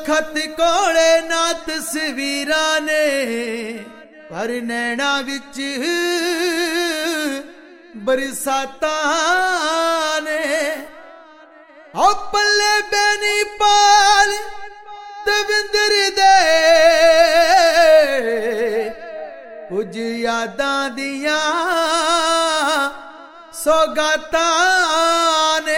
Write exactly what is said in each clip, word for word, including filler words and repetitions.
खत कोले ना तस्वीरां ने पर नैना विच बरसातां ने। ओ पल्ले बैनी पाल दविंदर दे कुछ यादां दियां सौगातां ने।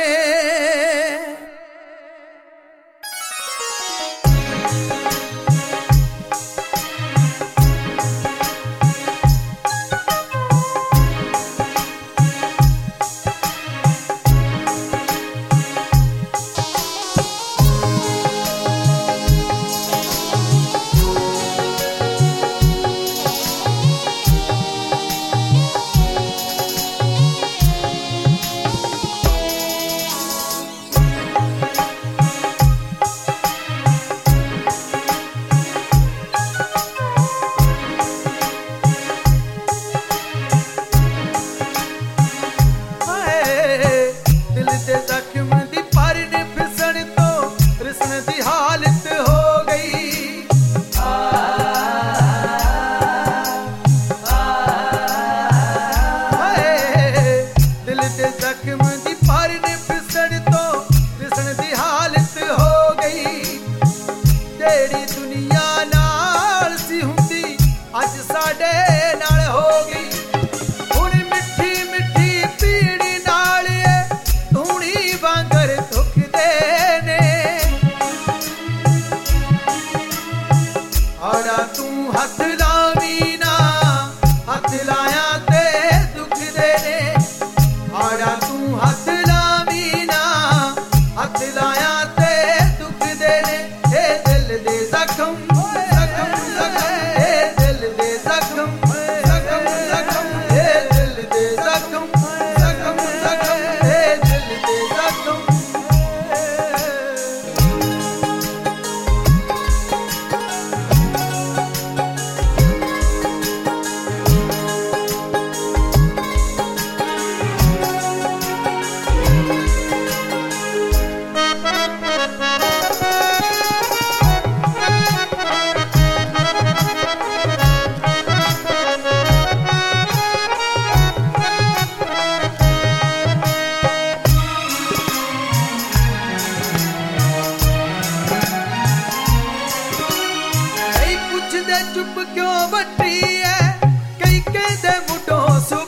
चुप क्यों बटी है कई कहते मुठों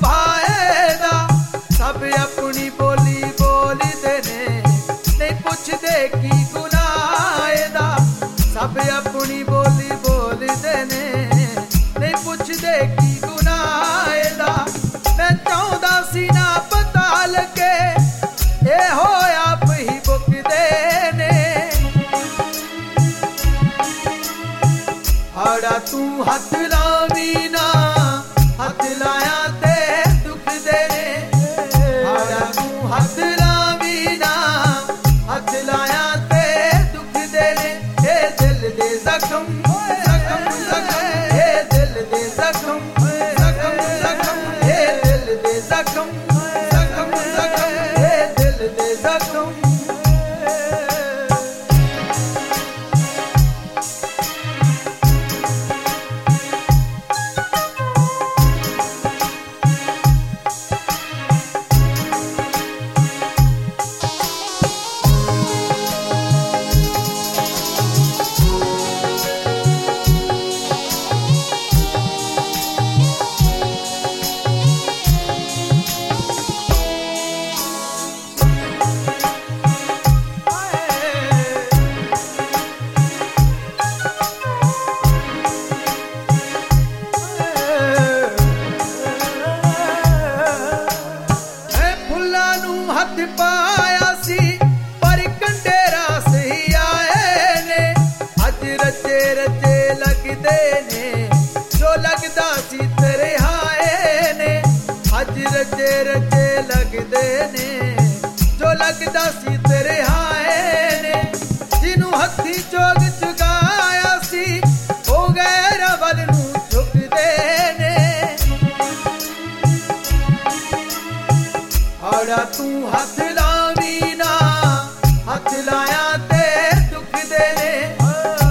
सुभाएदा सब अपनी बोली बोलते ने नहीं पुछदे की गुनाहेदा। सब अपनी बोली बोलते ने नहीं पुछदे की गुनाहेदा। मैं चाहता सी ना पता लगे ए हो आप ही बुकदे ने। आड़ा तू हथ लावी ना हथ लाया ते दुख देने। आड़ा तू हथ लावी ना हथ लाया ते दुख देने। ए दिल दे जख्म जख्म जख्म ए दिल दे जख्म जख्म जख्म ए दिल दे जख्म जख्म जख्म ए दिल दे जख्म। हथ पाया सी पर कंडेरा सही आए ने। अज रचे रचे लगदे ने जो लगदा सी तेरे हाए ने। अज रचे रचे लगदे ने जो लगदा सी तेरे हाए ने। जिन्हों हथी चोग चुकाया सी हो गए रवल नूं झुकदे ने। आड़ा तू हथ लावी ना हथ लाया ते दुख देने।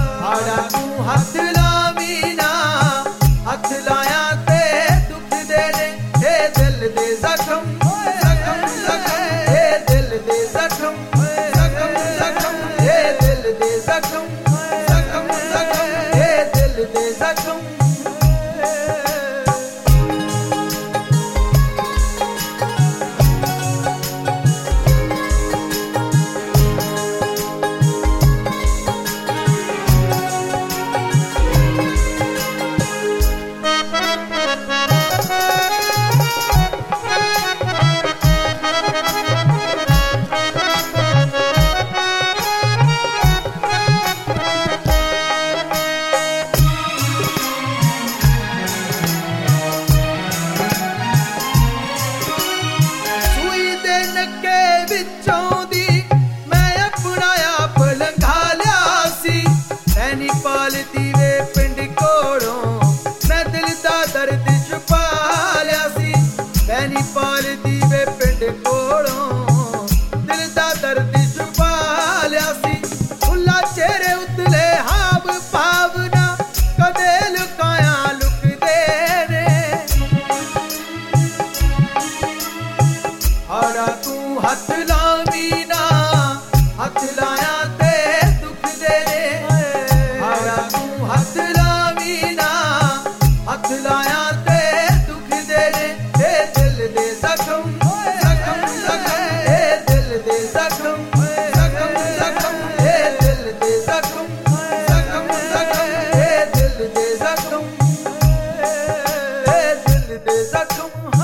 ਵੱਡੇ ਜ਼ਖਮ